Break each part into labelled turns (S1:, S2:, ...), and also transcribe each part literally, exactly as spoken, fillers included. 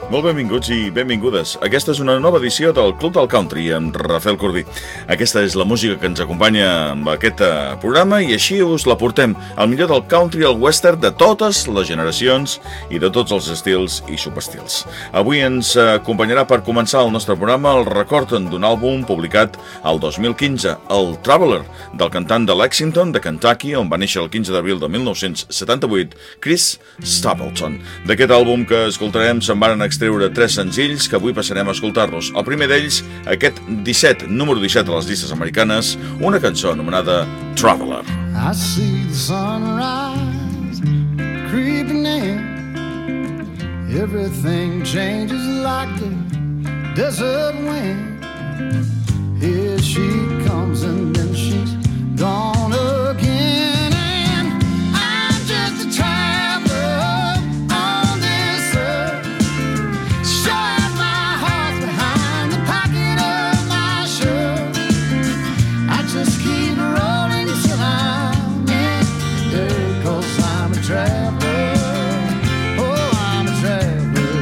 S1: Molt benvinguts i benvingudes. Aquesta és una nova edició del Club del Country amb Rafael Corbí. Aquesta és la música que ens acompanya amb aquest programa i així us la portem, el millor del country i el western de totes les generacions i de tots els estils i subestils. Avui ens acompanyarà per començar el nostre programa el record d'un àlbum publicat el dos mil quinze, el Traveler, del cantant de Lexington, de Kentucky, on va néixer el quinze d'abril de mil nou-cents setanta-vuit, Chris Stapleton. D'aquest àlbum que escoltarem se'n van extreure tres senzills que avui passarem a escoltar-los. El primer d'ells, aquest disset, número disset a les llistes americanes, una cançó anomenada Traveler.
S2: I see the sunrise creeping in. Everything changes like the desert wind. Here she comes and then she's gone again. And I'm just a traveler on this earth. Shut my heart behind the pocket of my shirt. I just keep rolling till I'm in there, 'cause I'm a traveler. Oh, I'm a traveler.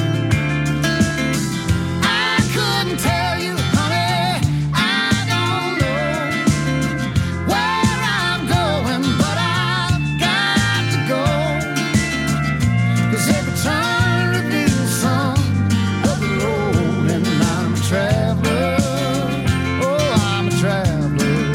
S2: I couldn't tell you, honey, I don't know where I'm going, but I've got to go. 'Cause every turn reveals some of the road, and I'm a traveler. Oh, I'm a traveler.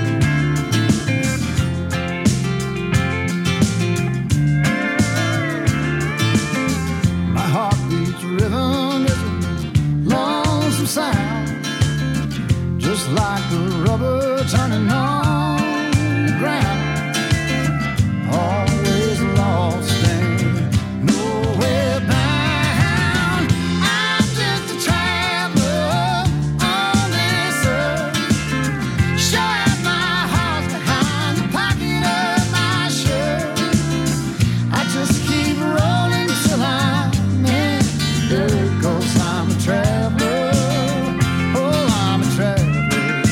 S2: My heart beats rhythm is a lonesome sound, just like the rubber turning on the ground. Always lost and nowhere bound. I'm just a traveler on this earth. Shut my heart behind the pocket of my shirt. I just keep rolling till I'm in there, 'cause I'm a traveler. Oh, I'm a traveler.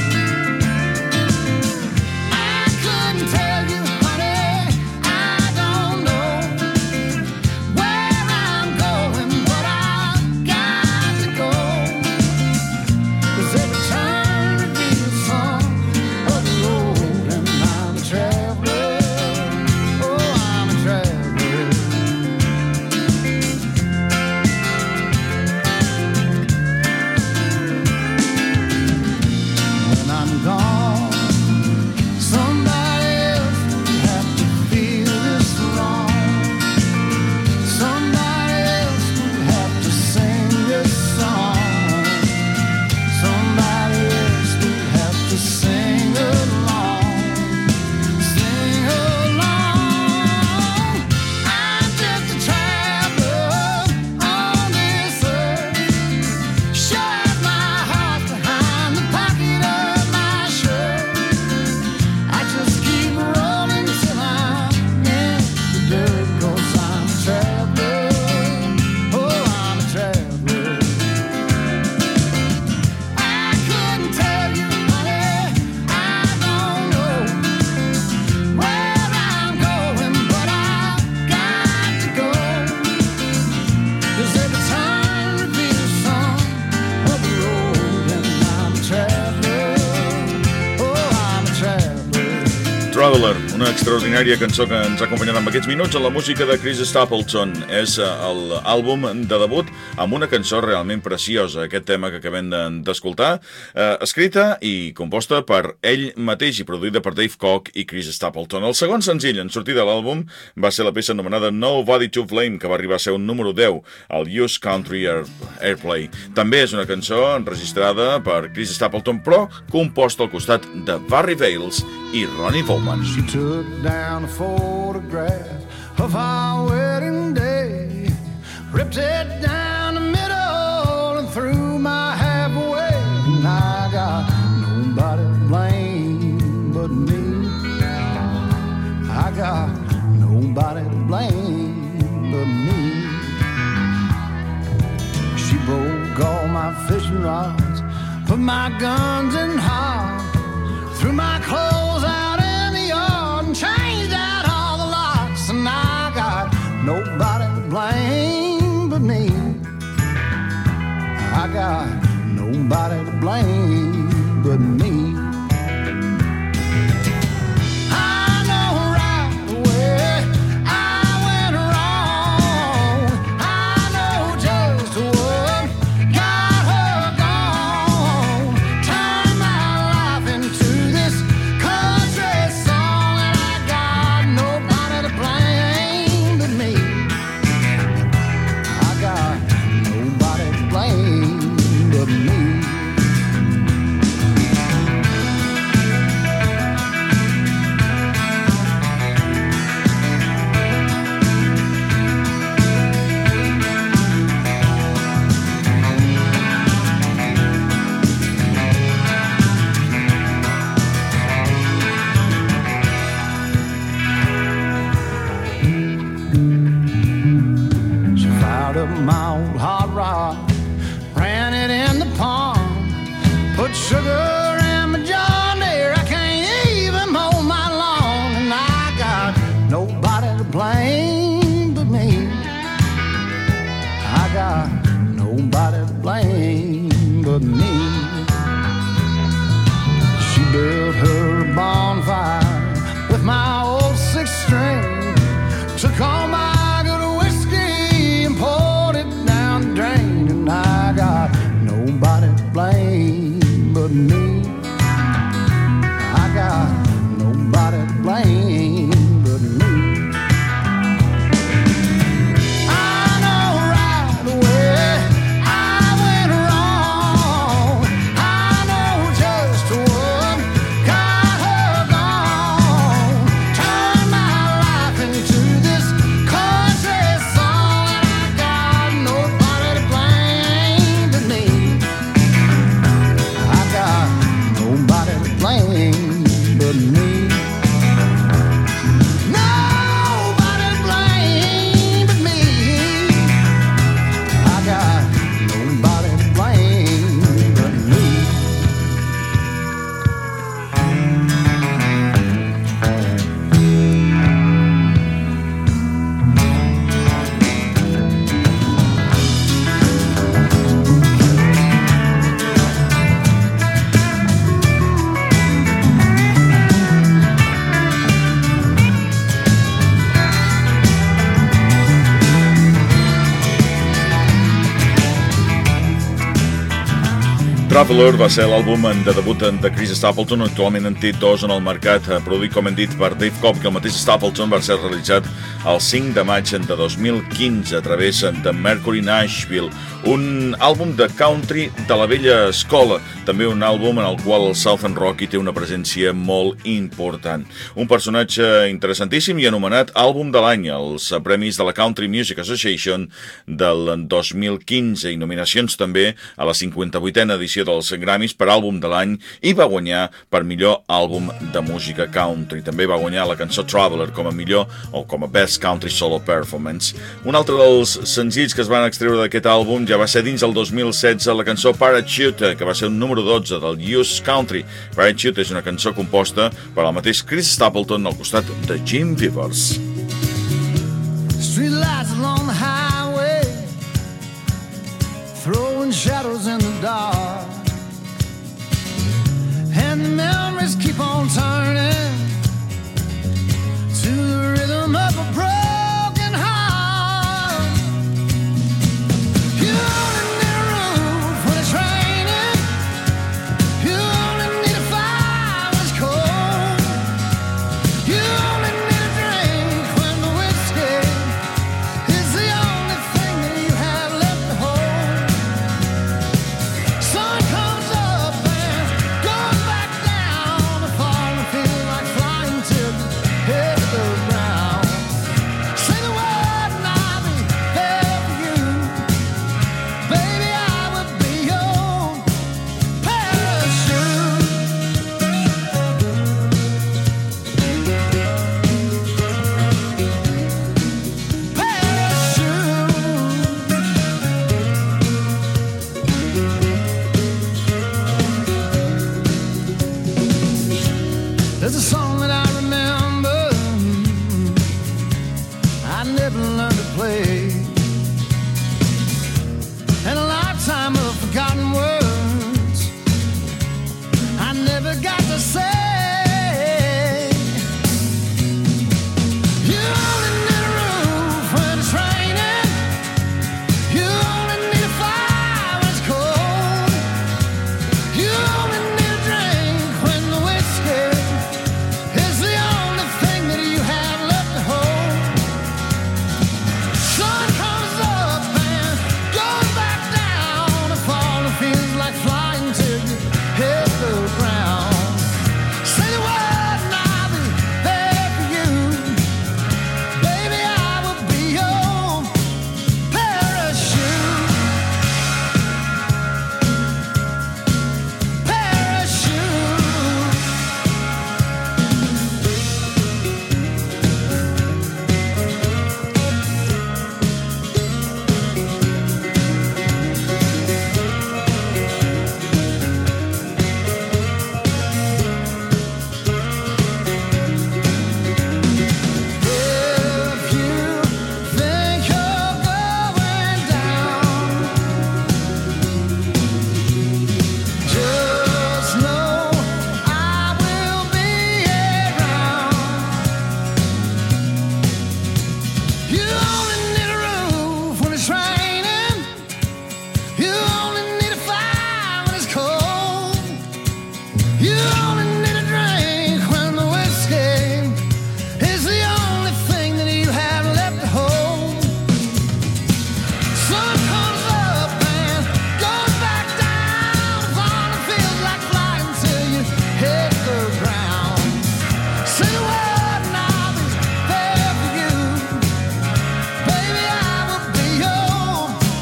S2: I couldn't tell you, honey, I don't know where I'm going, but I've got to go. 'Cause every turn reveals some of the road, and I'm a traveler. Oh, I'm a traveler. When I'm gone, somebody else will have to feel this wrong. Somebody else will have to sing this song. Somebody else will have to sing along. Sing along. I'm just a traveler on this earth. Shut my heart behind the pocket of my shirt. I just keep rolling till I'm in the dirt, 'cause I'm a traveler. Oh, I'm a traveler. I couldn't tell you, honey, I don't know where I'm going, but I've got to go. 'Cause every time reveals some of the road, and I'm a traveler. Oh, I'm a traveler.
S1: Traveler, una extraordinària cançó que ens ha acompanyat amb aquests minuts a la música de Chris Stapleton. És eh, l'àlbum de debut amb una cançó realment preciosa, aquest tema que acabem de- d'escoltar, eh, escrita i composta per ell mateix i produïda per Dave Koch i Chris Stapleton. El segon senzill en sortir de l'àlbum va ser la peça anomenada Nobody to Blame, que va arribar a ser un número deu al U S Country Air, Airplay. També és una cançó enregistrada per Chris Stapleton, però composta al costat de Barry Bales i Ronnie Bowman.
S2: She took down a photograph of our wedding day, ripped it down the middle and threw my half away. And I got nobody to blame but me. I got nobody to blame but me. She broke all my fishing rods, put my guns in hard, threw my clothes out in the yard and changed out all the locks. And I got nobody to blame but me. blame but me. My old hot rod, ran it in the pond, put sugar in my John Deere. I can't even mow my lawn, and I got nobody to blame but me. I got nobody to blame but me. She built her bonfire with my old six string, took all my drain, and I got nobody to blame but me. I got nobody to blame but me. I know right away I went wrong. I know just what got her gone. Turned my life into this country song, and I got nobody blame but me. Nobody to blame but me. I got nobody to blame but me.
S1: Traveler va ser l'àlbum de debut de Chris Stapleton, actualment en té dos en el mercat, produït, com hem dit, per Dave Cobb, que el mateix Stapleton va ser realitzat el cinc de maig de dos mil quinze a través de Mercury Nashville, un àlbum de country de la vella escola, també un àlbum en el qual el Southern Rock hi té una presència molt important. Un personatge interessantíssim i anomenat àlbum de l'any als premis de la Country Music Association del dos mil quinze i nominacions també a la cinquanta-vuitena edició dels Grammys per àlbum de l'any, i va guanyar per millor àlbum de música country. També va guanyar la cançó Traveler com a millor o com a Best Country Solo Performance. Un altre dels senzills que es van extreure d'aquest àlbum ja va ser dins el dos mil setze la cançó Parachute, que va ser un número dotze del Youth Country. Parachute és una cançó composta per el mateix Chris Stapleton al costat de Jim Vivers.
S2: Street lights along the highway, throwing shadows in the dark, and the memories keep on turning to the rhythm of a broken heart. You only need a roof when it's raining. You only need a fire when it's cold. You only need a drink when the whiskey is the only thing that you have left to hold. Sun comes up and goes back down, the fall and feel like flying. You only need a drink when the whiskey is the only thing that you have left to hold. Sun comes up and goes back down. Fun feels like flying till you hit the ground. Say the word and I'll be there for you. Baby, I will be your.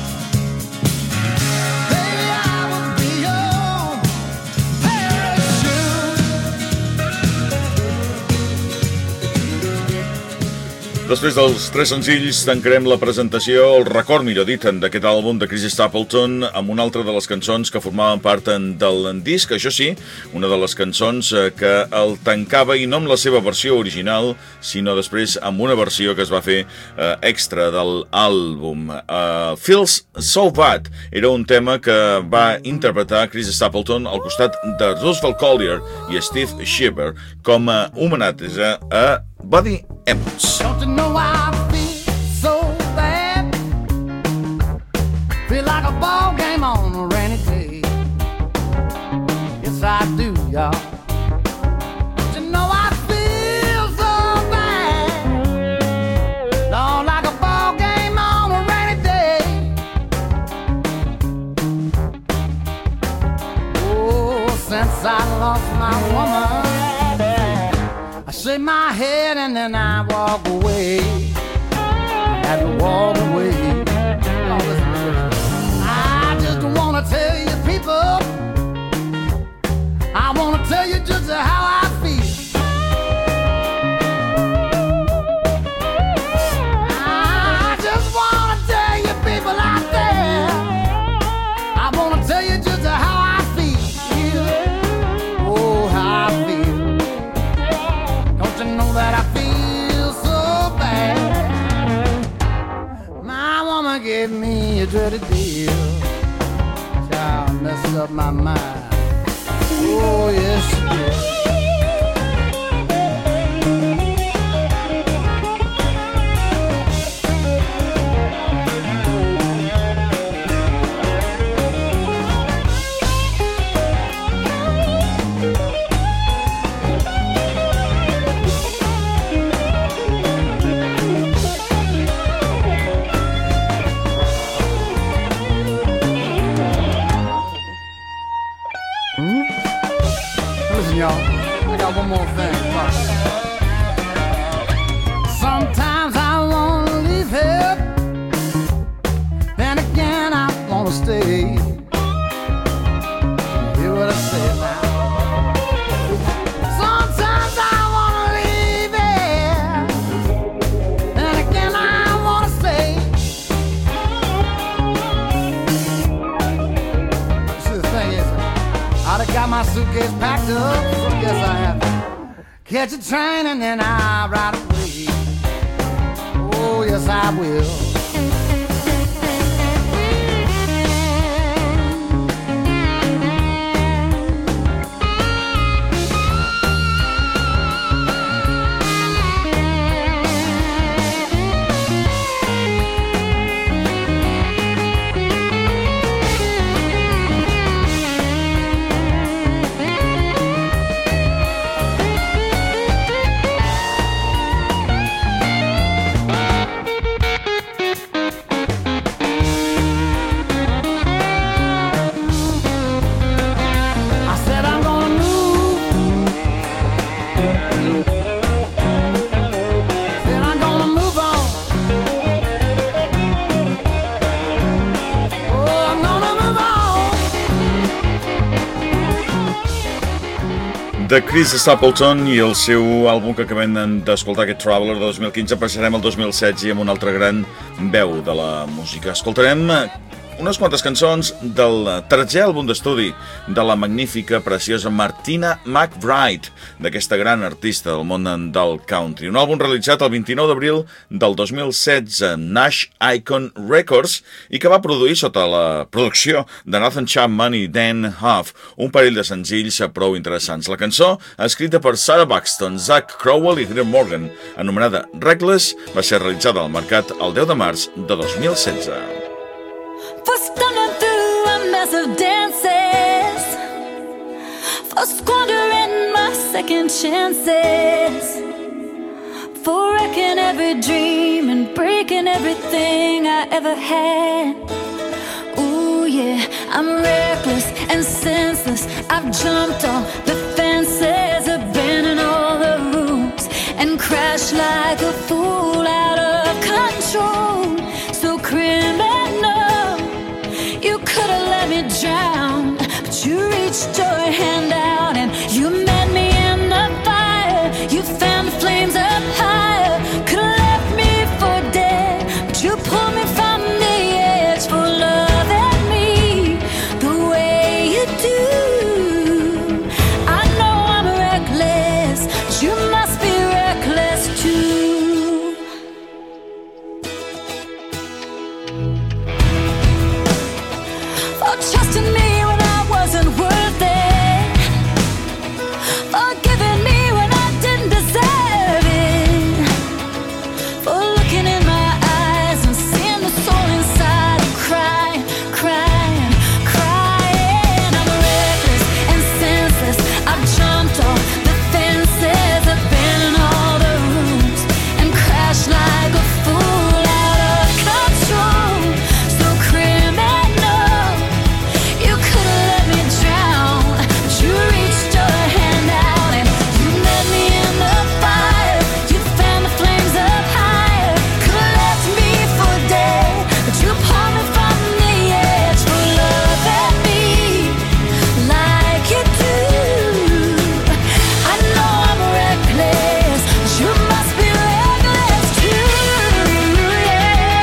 S2: Baby, I will be your parachute.
S1: Després dels tres senzills tancarem la presentació, el record, millor dit, d'aquest àlbum de Chris Stapleton amb una altra de les cançons que formaven part del disc. Això sí, una de les cançons que el tancava, i no amb la seva versió original, sinó després amb una versió que es va fer eh, extra de l'àlbum. Uh, Feels So Bad era un tema que va interpretar Chris Stapleton al costat de Roosevelt Collier i Steve Shiver com a homenatge a Buddy Emmons.
S2: Don't you know I feel so bad? Feel like a ball game on a rainy day. Yes, I do, y'all. Don't you know I feel so bad? Lord, like a ball game on a rainy day. Oh, since I lost my woman, I shake my head and then I walk away. I had to walk away. Oh, listen, listen. I just wanna tell you people, I wanna tell you just how I feel. I just wanna tell you people out there, I wanna tell you just how I feel. Oh, how I feel. Don't you know that I feel so bad? My woman gave me a dirty deal. Child messed up my mind. Oh, yes, she did. Listen, y'all, I got one more thing. Sometimes I wanna leave here, then again I wanna stay. Hear what I say now? Sometimes I wanna leave here, then again I wanna stay. See, the thing is, I done got my suitcase packed up, so yes I have to catch a train and then I ride away. Oh, yes I will.
S1: de Chris Stapleton i el seu àlbum que acabem d'escoltar, aquest Traveler de dos mil quinze. Passarem al dos mil setze amb una altra gran veu de la música. Escoltarem unes quantes cançons del tretzè àlbum d'estudi de la magnífica, preciosa Martina McBride, d'aquesta gran artista del món del country. Un àlbum realitzat el vint-i-nou d'abril del dos mil setze, Nash Icon Records, i que va produir sota la producció de Nathan Chapman i Dan Huff un parell de senzills prou interessants. La cançó, escrita per Sarah Buxton, Zach Crowell i Heather Morgan, anomenada Reckless, va ser realitzada al mercat el deu de març de dos mil setze.
S3: For stunning through a mess of dances, or squandering my second chances, for wrecking every dream and breaking everything I ever had. Ooh yeah, I'm reckless and senseless. I've jumped all the fences, abandoned all the rules, and crashed like a fool out of control. So criminal, you could have let me drown, but you reached your hand out and you met me in the fire. You fanned the flames up higher, could have left me for dead, but you pulled me from the edge for loving me the way you do. I know I'm reckless, but you must be reckless too. For trusting me when I wasn't worth it, for giving me when I didn't deserve it, for looking in my eyes and seeing the soul inside and crying, crying, crying. I'm reckless and senseless. I've jumped all the fences, abandoned all the rules, and crashed like a fool out of control. So criminal, you could have let me drown, but you reached your hand out and you met me in the fire. You fanned the flames up higher, could have left me for dead, but you pulled me from the edge for loving me like you do. I know I'm reckless, but you must be reckless too. Yeah.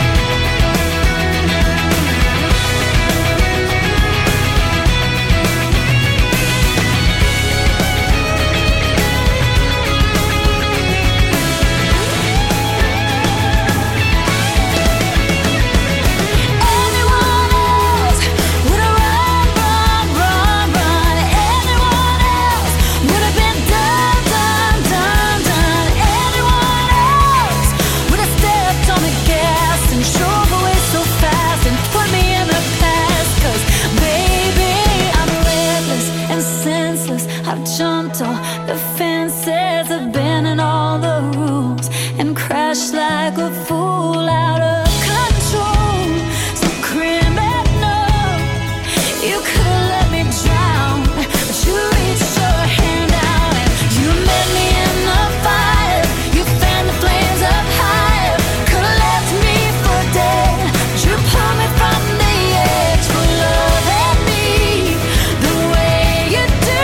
S3: Anyone else would have run, run, run, run. Anyone else would have been done, done, done, done. Anyone else would have stepped on the gas and drove away so fast and put me in the past. 'Cause baby, I'm reckless and senseless. I've jumped all the fences, abandoned all the rules, and crashed like a fool out of control. So criminal, you could have let me drown, but you reached your hand out and you met me in the fire. You fanned the flames up higher, could have left me for dead, but you pulled me from the edge for loving me the way you do.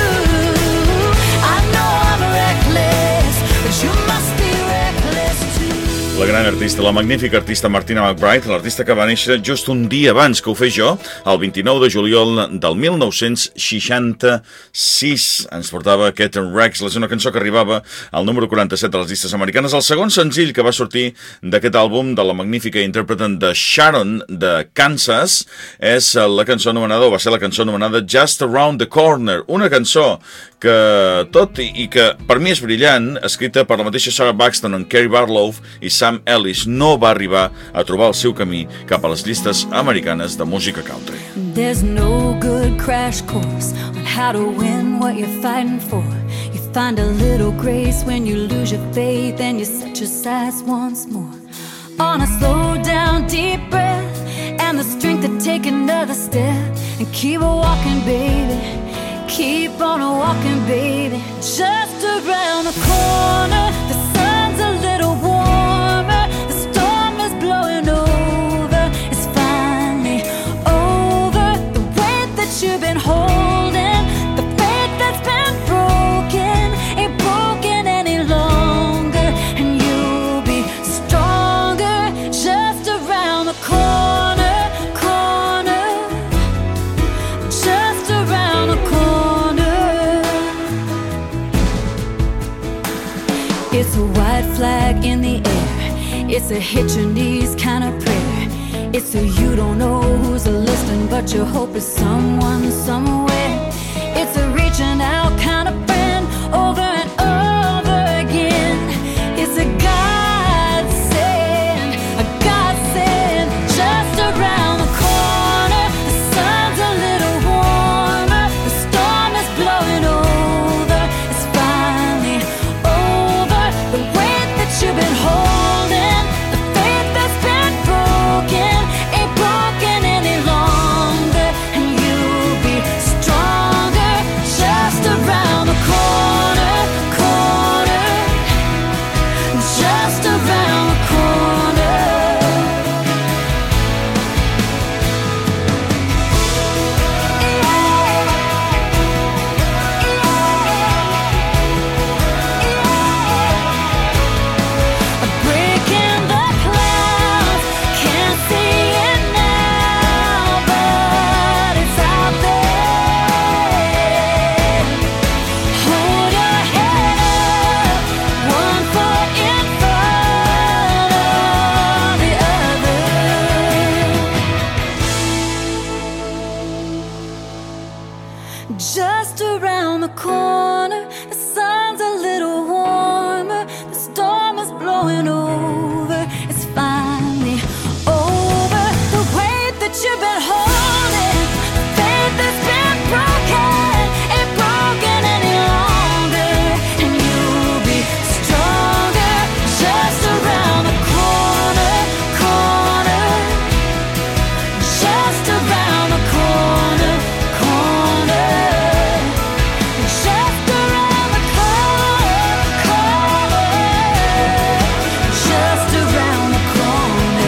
S3: I know I'm reckless, but you must be reckless too.
S1: La gran artista, la magnífica artista Martina McBride, l'artista que va néixer just un dia abans que ho fes jo, el vint-i-nou de juliol del mil nou-cents seixanta-sis. Ens portava aquest Reckless, una cançó que arribava al número quaranta-set de les llistes americanes. El segon senzill que va sortir d'aquest àlbum de la magnífica intèrpreta de Sharon de Kansas és la cançó anomenada, o va ser la cançó anomenada Just Around the Corner, una cançó que tot i, i que per mi és brillant, escrita per la mateixa Sarah Buxton, en Kerry Barlow i Sam Ellis, no va arribar a trobar el seu camí cap a les llistes americanes de música country.
S3: There's no good crash course on how to win what you're fighting for. You find a little grace when you lose your faith and you set your sights once more on a slow down deep breath and the strength to take another step and keep walking, baby. Keep on walking, baby. Just around the corner, the sun's a little warmer, the storm is blowing over, it's finally over. The weight that you've been holding, the faith that's been broken, ain't broken any longer, and you'll be stronger. Just around the corner, corner, just around the corner. It's a white flag in the air, it's a hit your knees kind of prayer. It's a you don't know who's listening, but your hope is someone somewhere. It's a reaching out kind of friend over and over again. It's a godsend, a godsend. Just around the corner, the sun's a little warmer, the storm is blowing around the corner. The sun's a little warmer. The storm is blowing over. It's finally over. The weight that you've been holding, faith that's been broken, ain't broken any longer. And you'll be stronger just around the corner, corner. Just around the corner, corner. Just around the corner, corner. Just around the corner.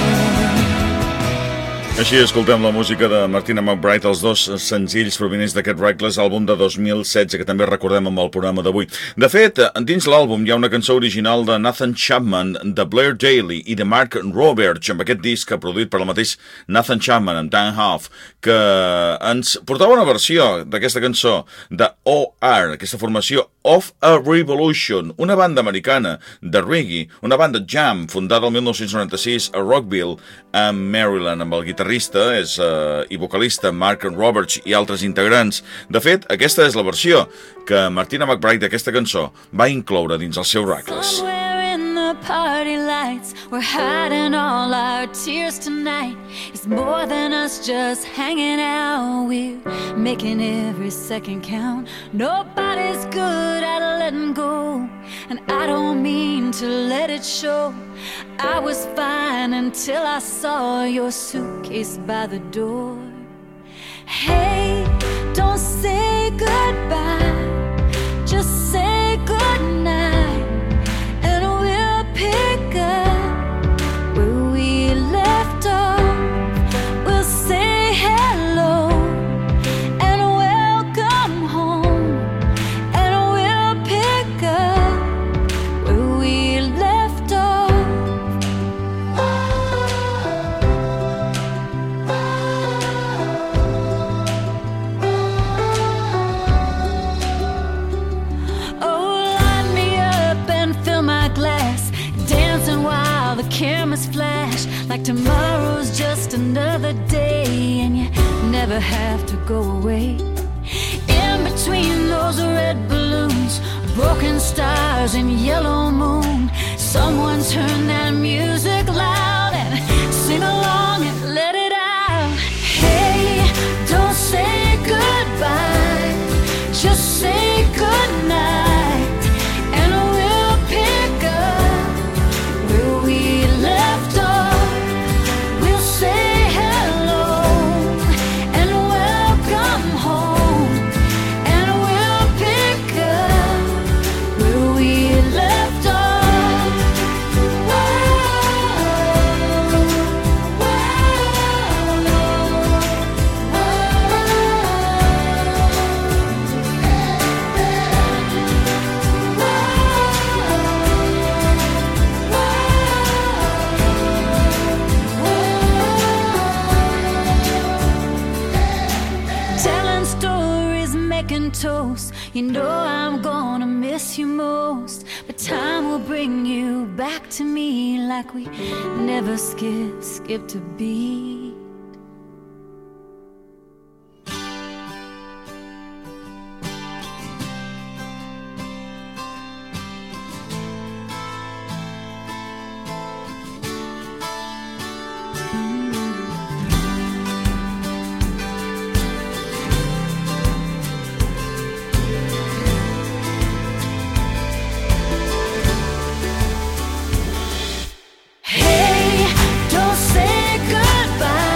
S1: Així escoltem la música de Martina McBride, els dos senzills provinents d'aquest Reckless, àlbum de dos mil setze, que també recordem amb el programa d'avui. De fet, dins l'àlbum hi ha una cançó original de Nathan Chapman, de Blair Daly i de Mark Roberts, amb aquest disc produït per el mateix Nathan Chapman, amb Dan Huff, que ens portava una versió d'aquesta cançó de O R, aquesta formació Of a Revolution, una banda americana de reggae, una banda jam fundada el mil nou-cents noranta-sis a Rockville, a Maryland, amb el guitarrista és, uh, i vocalista Mark Roberts i altres integrants. De fet, aquesta és la versió que Martina McBride d'aquesta cançó va incloure dins el seu Reckless.
S3: Somewhere in the party lights, we're hiding all our tears tonight. It's more than us just hanging out. We're making every second count. Nobody's good at letting go, and I don't mean to let it show. I was fine until I saw your suitcase by the door. Hey, don't say goodbye, just say goodnight, and we'll pick up where we left off. We'll say hello and welcome home, and we'll pick up where we left off. Oh, line me up and fill my glass, dancing while the cameras flash, like tomorrow's just another day, and you never have to go away. In between those red balloons, broken stars and yellow moon, someone turn that music loud and sing along and let it out. Hey, don't say goodbye, just say goodnight, and we'll pick up where we left off. We'll say hello and welcome home, and we'll pick up where we left off. Whoa, telling stories, making toast. You know I'm gonna miss you most, but time will bring you back to me like we never skip, skipped a beat. Hey, don't say goodbye,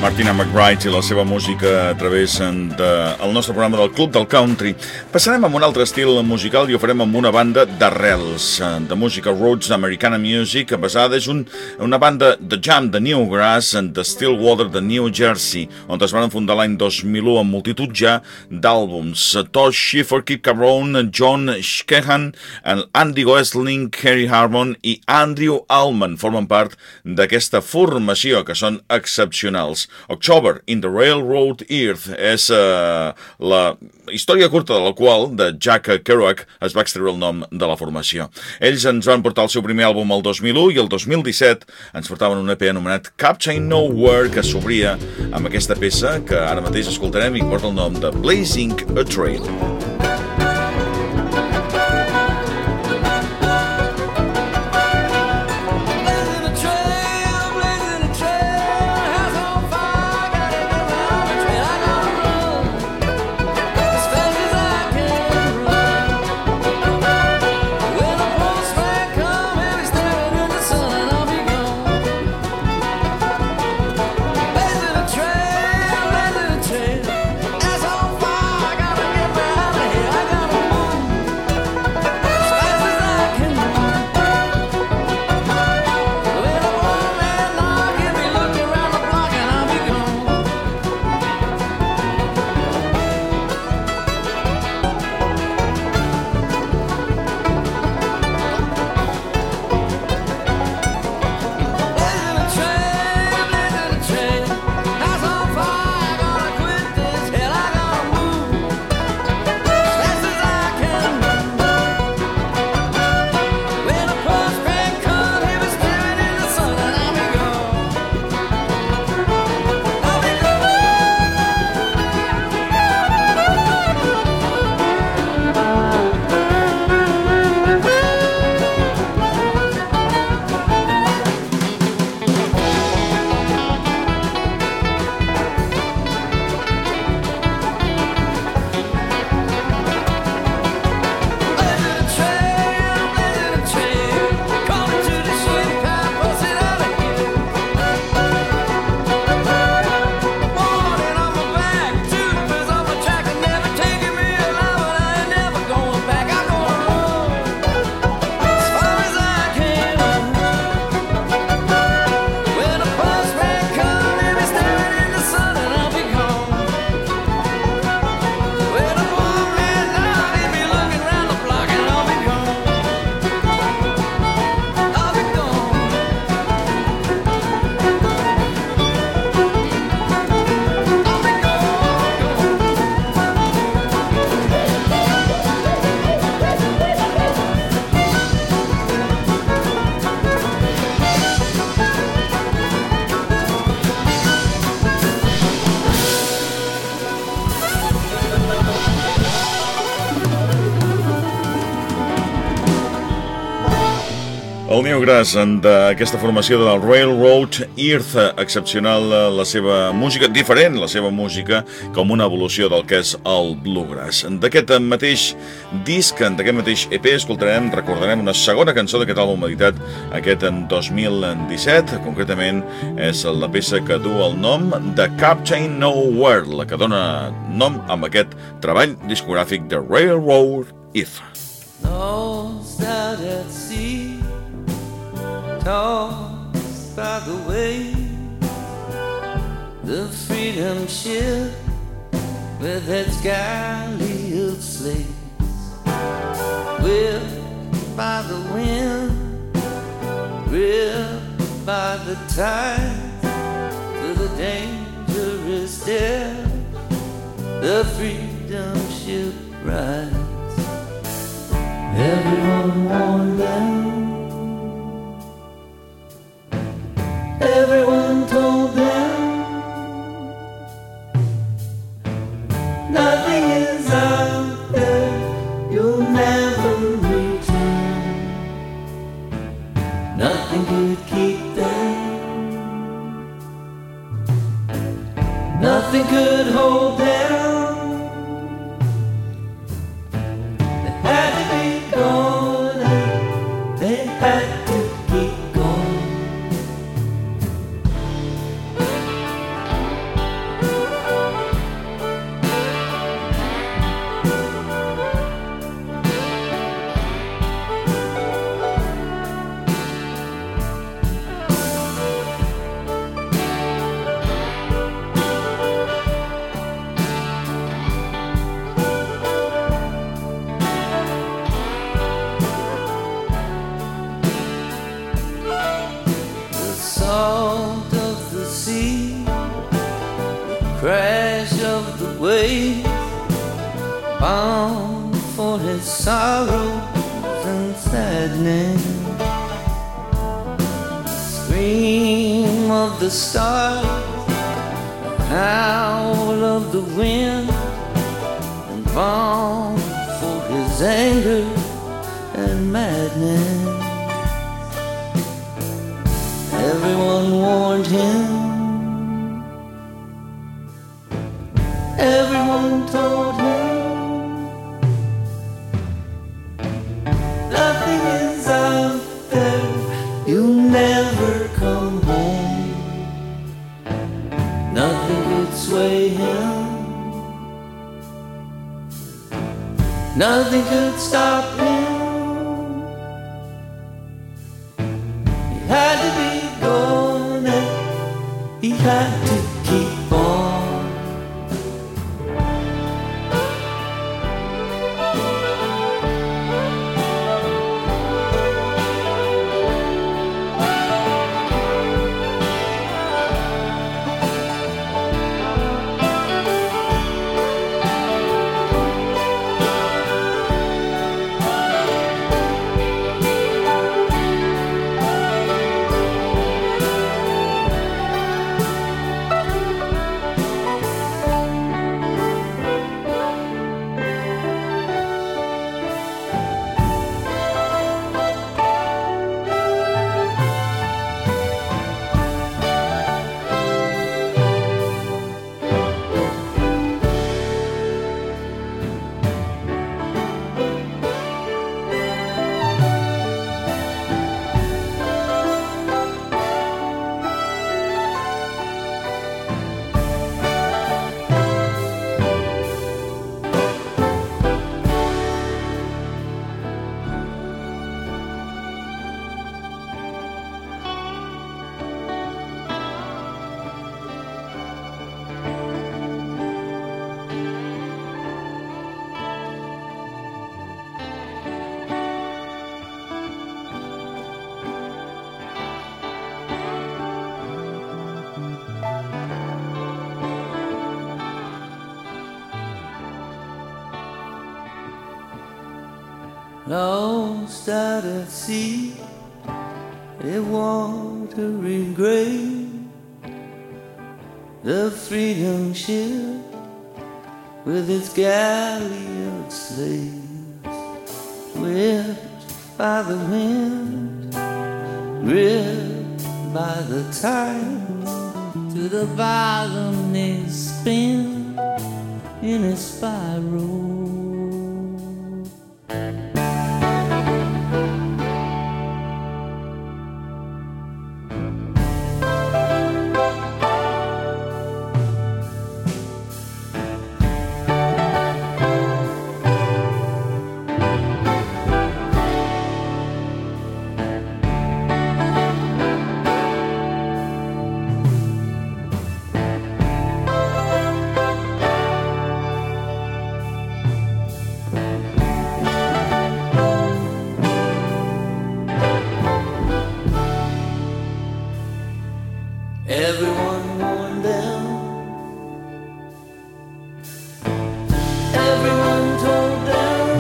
S1: Martina McBride i la seva música a través del de, nostre programa del Club del Country. Passarem amb un altre estil musical i ho farem amb una banda d'arrels, de música roots d'Americana Music, basada és un, una banda de jam de Newgrass, de Stillwater, de New Jersey, on es van fundar l'any dos mil u amb multitud ja d'àlbums. Todd Schiffer, Kid Cabrone, John Sheehan, Andy Gosling, Kerry Harmon i Andrew Allman formen part d'aquesta formació que són excepcionals. October in the Railroad Earth és uh, la història curta de la qual de Jack Kerouac es va extreure el nom de la formació. Ells ens van portar el seu primer àlbum el dos mil u i el dos mil disset ens portaven un E P anomenat Captain Nowhere que s'obria amb aquesta peça que ara mateix escoltarem i porta el nom de Blazing a Trail. El Newgrass, d'aquesta formació del Railroad Earth, excepcional la seva música, diferent la seva música, com una evolució del que és el Bluegrass. D'aquest mateix disc, d'aquest mateix E P, escoltarem, recordarem una segona cançó d'aquest àlbum editat aquest en dos mil disset, concretament és la peça que du el nom de Captain Nowhere, la que dona nom amb aquest treball discogràfic de Railroad Earth.
S4: Lost out at sea, tossed by the waves, the freedom ship with its galley of slaves, whipped by the wind, ripped by the tide, to the dangerous depth the freedom ship rides. Everyone worn down, everyone told them nothing is out there you'll never return. Nothing could keep them, nothing could hold them. They had to be gone, and they had to keep going. ways, bound for his sorrows and sadness. Scream of the stars, the howl of the wind, and bound for his anger and madness. Everyone warned him, everyone told him, nothing is out there, you'll never come home. Nothing could sway him, nothing could stop him. He had to be gone and he had to keep on. Lost out at sea, a watery grave, the freedom ship with its galley of slaves, whipped by the wind, gripped by the tide, to the bottom they spin in a spiral. Everyone warned them, everyone told them,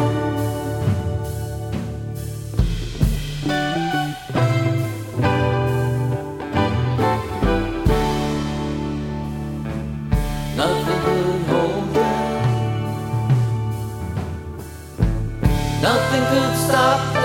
S4: nothing could hold them, nothing could stop them.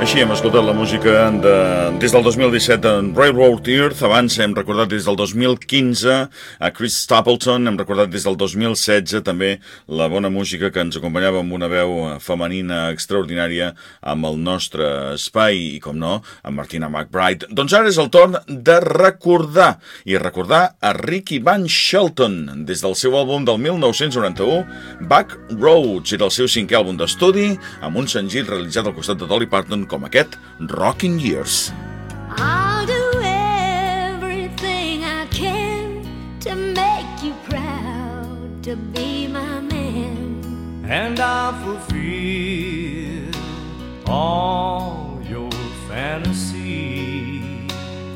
S1: Així hem escoltat la música de, des del dos mil disset en Railroad Earth. Abans hem recordat des del dos mil quinze a Chris Stapleton. Hem recordat des del dos mil setze també la bona música que ens acompanyava amb una veu femenina extraordinària amb el nostre espai i, com no, amb Martina McBride. Doncs ara és el torn de recordar i recordar a Ricky Van Shelton des del seu àlbum del mil nou-cents noranta-u, Back Roads. Era el seu cinquè àlbum d'estudi amb un senzill realitzat al costat de Dolly Parton com aquest Rocking Years.
S3: I'll do everything I can to make you proud to be my man.
S4: And I'll fulfill all your fantasies.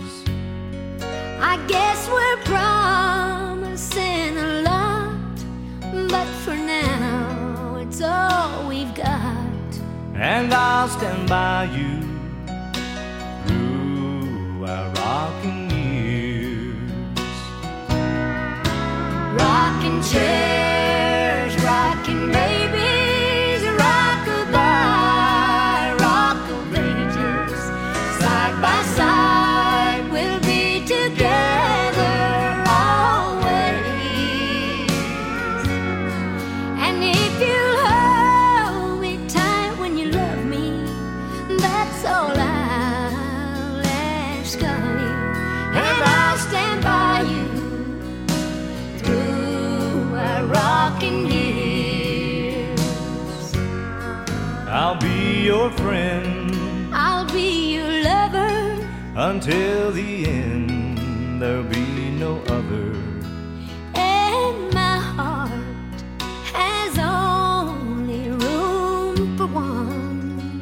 S3: I guess we're promising a lot, but for now it's all we've got.
S4: And I'll stand by you through our rocking years.
S3: Rocking chairs, rocking babies, rock-a-bye, rock of ages. Side by side we'll be together always. And if you hold me tight when you love me, that's all I'll ask of you. And I'll stand by you through our rocking years.
S4: I'll be your friend
S3: I'll be your lover
S4: until the end. There'll be no other.
S3: and my heart has only room for one.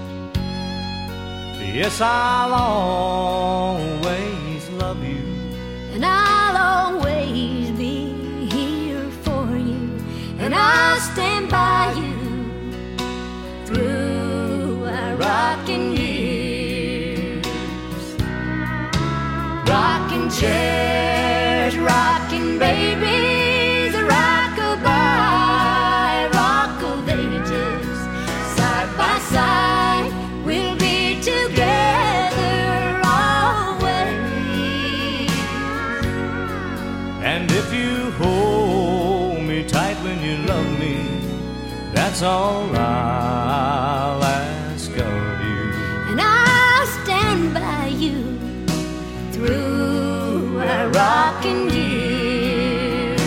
S4: Yes, I'll always love you.
S3: And I'll always be here for you. And I'll stand by you through our rocking years. Rocking chairs, rocking babies, rock-a-bye, rock of ages. Side by side we'll be together always.
S4: And if you hold me tight when you love me, that's all I'll ask of you.
S3: And I'll stand by you through our rocking years.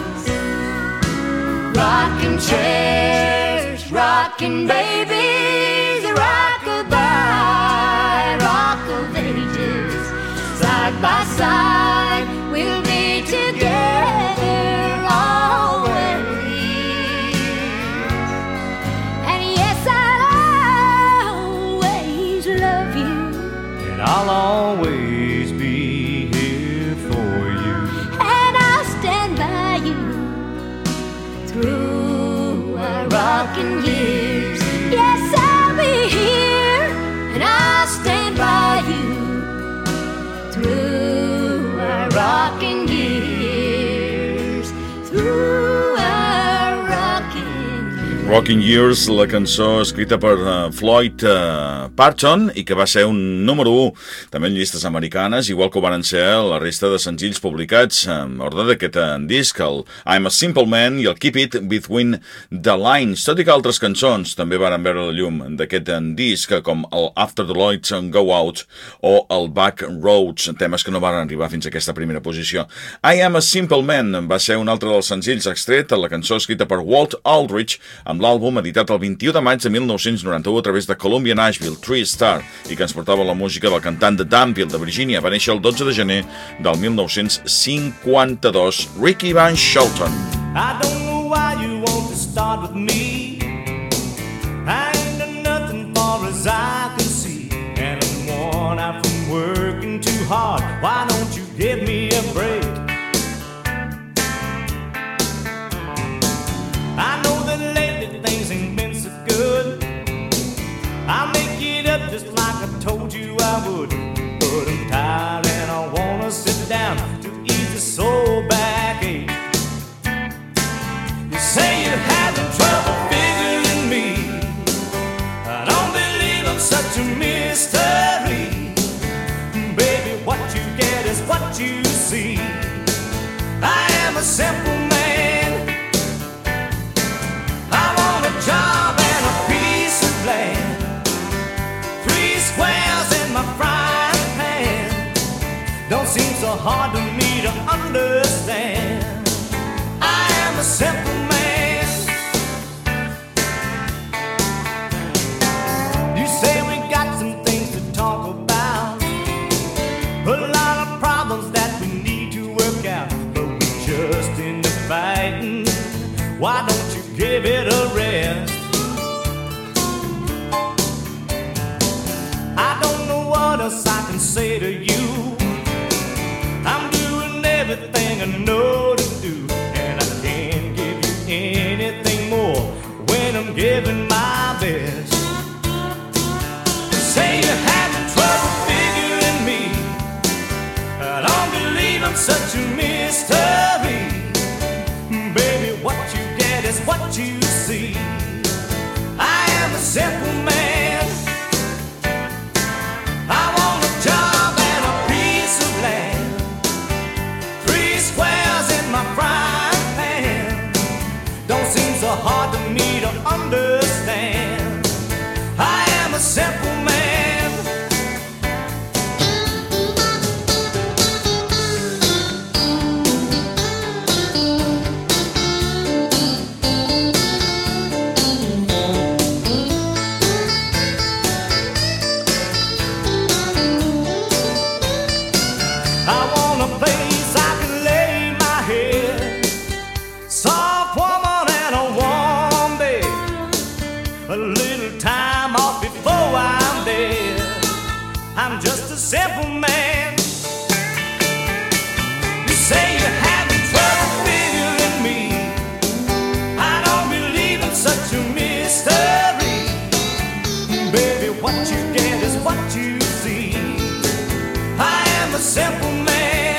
S3: Rocking chairs, rocking babies, rock-a-bye, rock of ages. Side by side we'll be together always. And yes, I'll always love you.
S4: And I'll always be here for you.
S3: And I'll stand by you through our rocking years. Yes, I'll be here, and I'll stand by you through our rocking years. Through our rocking years.
S1: Rocking Years, la cançó escrita per uh, Floyd uh, Parton i que va ser un número u també en llistes americanes, igual que ho van ser la resta de senzills publicats en ordre d'aquest uh, disc, el I'm a Simple Man i el Keep It Between the Lines, tot i que altres cançons també van veure la llum d'aquest uh, disc, com el After the Lights Go Out o el Back Roads, temes que no van arribar fins a aquesta primera posició. I Am a Simple Man va ser un altre dels senzills extret a la cançó escrita per Walt Aldridge amb l'àlbum editat el vint-i-u de maig de mil nou-cents noranta-u a través de Columbia Nashville, Three Star, i que ens portava la música del cantant de Danville, de Virgínia. Va néixer el dotze de gener del mil nou-cents cinquanta-dos, Ricky Van Shelton.
S4: I don't know why you want to start with me. I ain't done nothing far as I can see, and I'm worn out from working too hard. Why don't you give me a break? I know that lately things ain't been so good. I'll make it up just like I told you I would. But I'm tired and I wanna sit down to ease the soul backache. You say you're having trouble figuring me. I don't believe I'm such a hard to me to understand. I am a simple man. You say we got some things to talk about, a lot of problems that we need to work out, but we just end up fighting. Why don't you give it a rest? I don't know what else I can say to you. I'm doing everything I know to do, and I can't give you anything more when I'm giving my best. Say you're having trouble figuring me. I don't believe I'm such a mystery. Baby, what you get is what you see. I am a simple man. I want a job and a piece of land, three squares in my frying pan. Don't seem so hard to me to understand. I am a simple man. I'm just a simple man. You say you're having trouble figuring me. I don't believe in such a mystery. Baby, what you get is what you see. I am a simple man.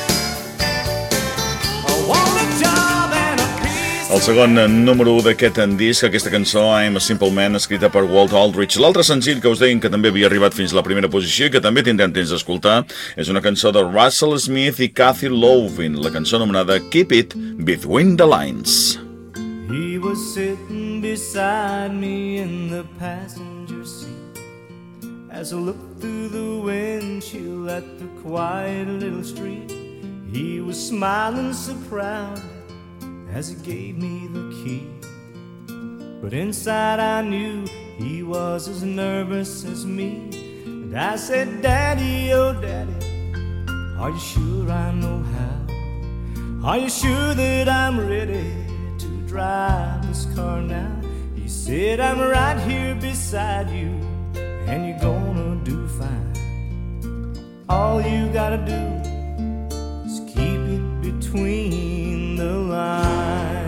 S4: I want a job and a piece.
S1: El segon número u d'aquest disc, aquesta cançó, I'm a Simple Man, escrita per Walt Aldridge. L'altre senzill que us deien que també havia arribat fins a la primera posició i que també tindrem temps d'escoltar és una cançó de Russell Smith i Kathy Lovin, la cançó anomenada Keep It Between the Lines.
S4: He was sitting beside me in the passenger seat as I looked through the windshield at the quiet little street. He was smiling so proud as he gave me the key, but inside I knew he was as nervous as me. And I said, Daddy, oh Daddy, are you sure I know how? Are you sure that I'm ready to drive this car now? He said, I'm right here beside you, and you're gonna do fine. All you gotta do is keep it between the lines.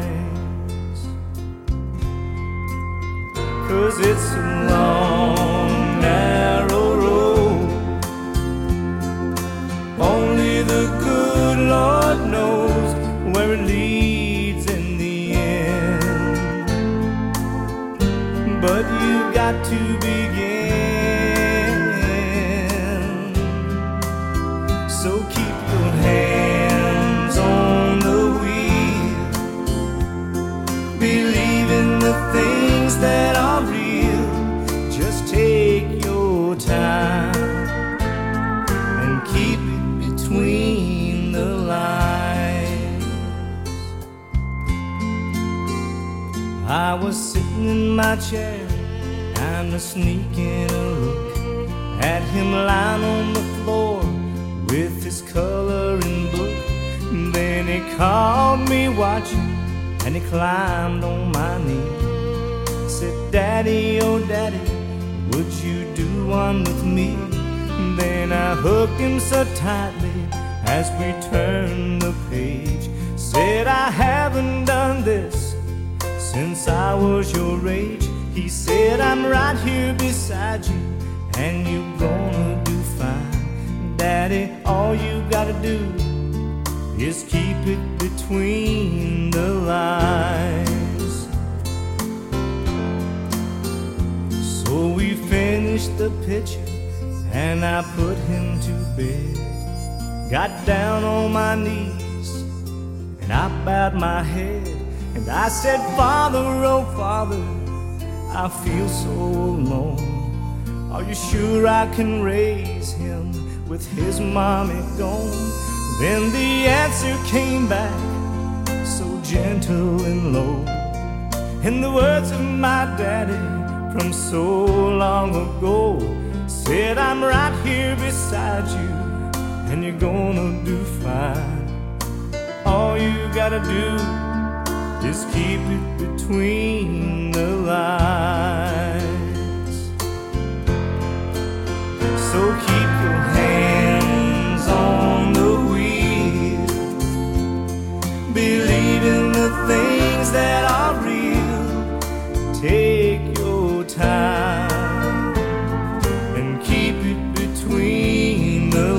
S4: 'Cause it's a long, narrow road. Only the good Lord knows where it leads in the end. But you've got to begin. So keep your hands on the wheel. Believe in the things that are real. Just take your time and keep it between the lines. I was sitting in my chair and a sneaking a look at him lying on the floor with his coloring book. Then he caught me watching and he climbed on my knee. Said, Daddy, oh Daddy, would you do one with me? Then I hugged him so tightly as we turned the page. Said, I haven't done this since I was your age. He said, I'm right here beside you, and you're gonna do fine. Daddy, all you gotta do is keep it between the lines. So we finished the picture and I put him to bed. Got down on my knees and I bowed my head, and I said, Father, oh Father, I feel so alone. Are you sure I can raise him with his mommy gone? Then the answer came back, so gentle and low, in the words of my daddy from so long ago. Said, I'm right here beside you, and you're gonna do fine. All you gotta do is keep it between the lines. So keep your hands on the wheel, believe in the things that are real. Take your time and keep it between the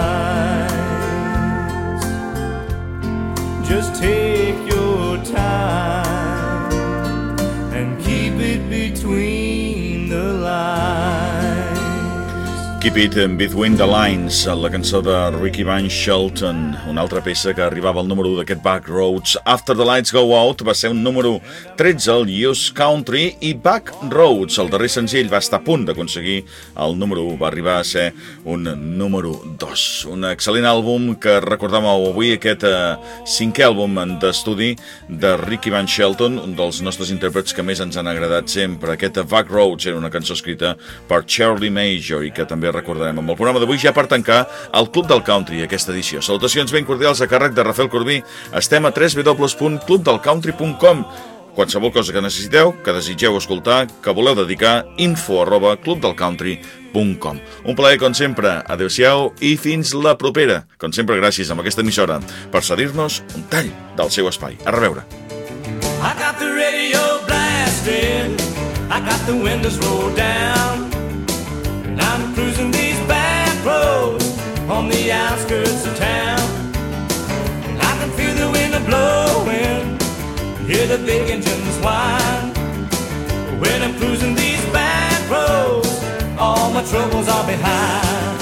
S4: lines. Just take your time and keep it between the lines.
S1: Keep It Between the Lines, la cançó de Ricky Van Shelton, una altra peça que arribava al número u d'aquest Back Roads. After the Lights Go Out va ser un número tretze al U S Country, i Back Roads, el darrer senzill, va estar a punt d'aconseguir el número u, va arribar a ser un número dos. Un excel·lent àlbum que recordàvem avui, aquest eh, cinquè àlbum d'estudi de Ricky Van Shelton, un dels nostres intèrprets que més ens han agradat sempre. Aquest Back Roads era una cançó escrita per Charlie Major i que també recordarem amb el programa d'avui, ja per tancar el Club del Country, aquesta edició. Salutacions ben cordials a càrrec de Rafael Corbí. Estem a w w w punt club del country punt com. Qualsevol cosa que necessiteu, que desitgeu escoltar, que voleu dedicar, info arroba club del country punt com. Un plaer, com sempre. Adéu-siau i fins la propera. Com sempre, gràcies amb aquesta emissora per cedir-nos un tall del seu espai. A reveure.
S4: I got the radio blasting, I got the windows rolled down, and I'm cruising these back roads on the outskirts of town. And I can feel the wind blowing, hear the big engines whine. When I'm cruising these back roads, all my troubles are behind.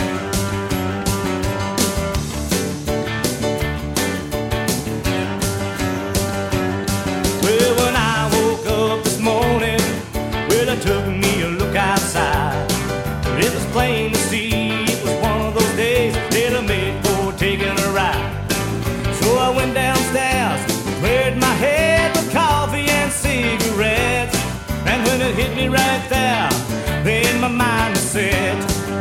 S4: Well, when I woke up this morning, well, I took me a look outside. It was plain to see it was one of those days that I made for taking a ride. So I went downstairs, cleared my head with coffee and cigarettes. And when it hit me right there, then my mind was set.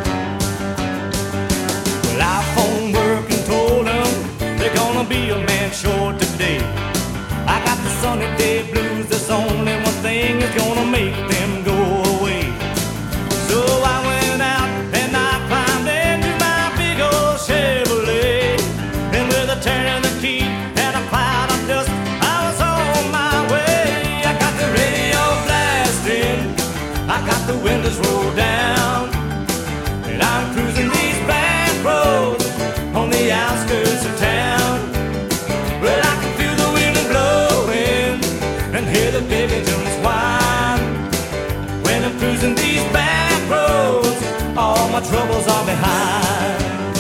S4: Well, I phoned work and told them they're gonna be a man short today. I got the sunny day blues, there's only one thing that's gonna make them go away. So I went out and I climbed into my big old Chevrolet, and with a turn of the key and a cloud of dust, I was on my way. I got the radio blasting, I got the windows rolled down, and I'm cruising these back roads on the outskirts of town. Well, I can feel the wind blowing and hear the big engines whine. When I'm cruising these back roads, all my troubles are behind.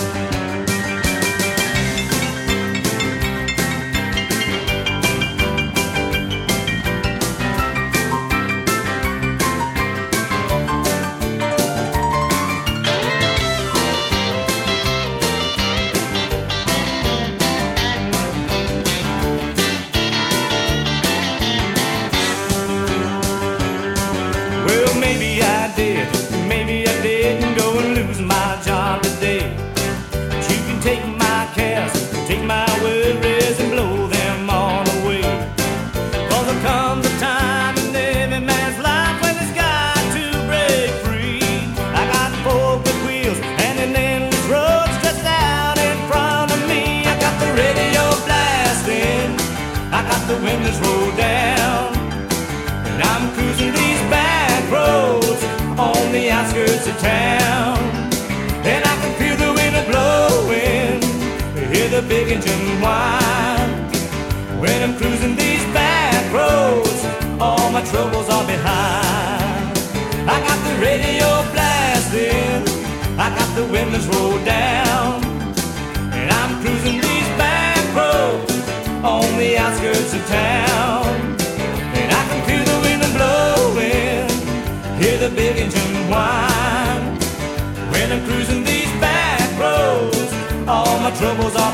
S4: Well, maybe I did, maybe I didn't go and lose my job today. But you can take my cares, take my worries and blow them all away. Cause there comes a time in every man's life when it's got to break free. I got four big wheels and an endless road stretched out in front of me. I got the radio blasting, I got the windows rolled down, and I'm cruising these back roads on the outskirts of town. And I can feel the wind blowing, hear the big engine whine. When I'm cruising these back roads, all my troubles are behind. I got the radio blasting, I got the windows rolled down, and I'm cruising these back roads on the outskirts of town. And I can feel the wind blowing, hear the big engine whine. When I'm cruising these back roads, all my troubles are